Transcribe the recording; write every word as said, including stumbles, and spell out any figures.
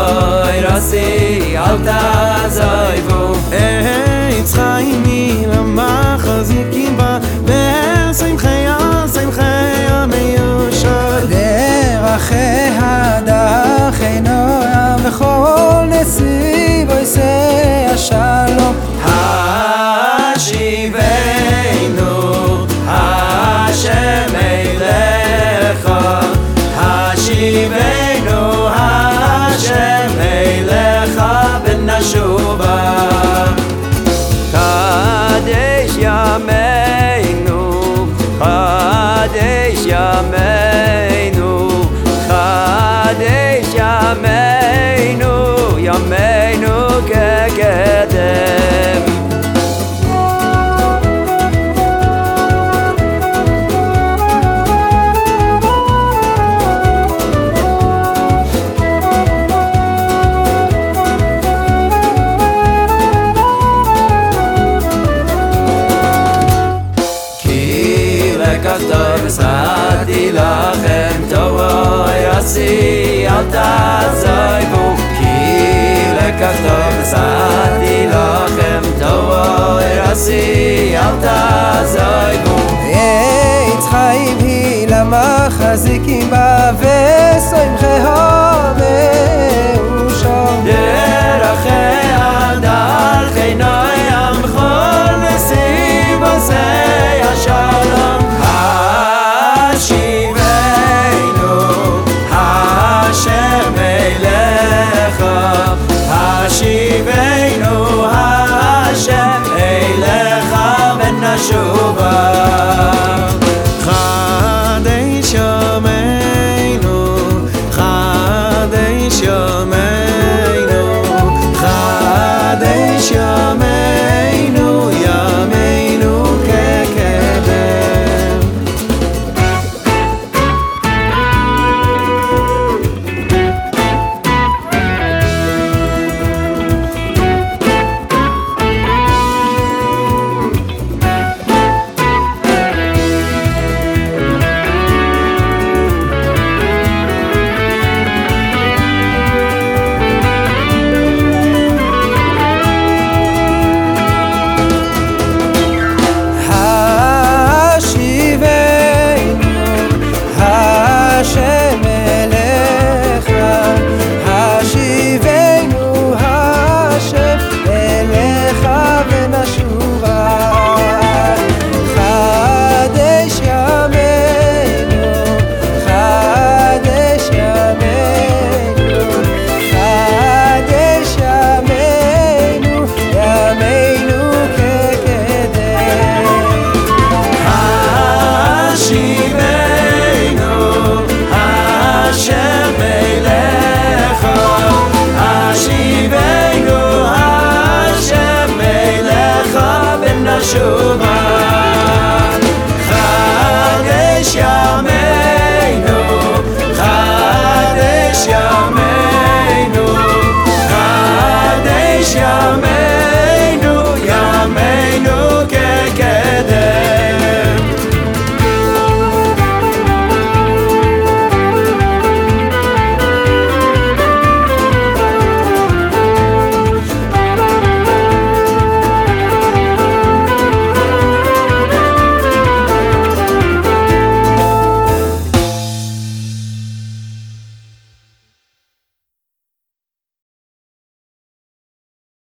רסי אל תעזבו עץ חיים למחזיקים בה ושמחיה שמחיה מיושר דרכיה דרכיה וכל נסיב עושה השלום השיבנו השם אליך השיבנו השם אליך ונשובה קדש ימינו קדש ימינו קדש ימינו ימינו כקדם כתוב נשאתי לכם תורי רסי אל תעזבו כי לכתוב נשאתי לכם תורי רסי אל תעזבו עץ חיים היא למחזיקים בה ושמחיה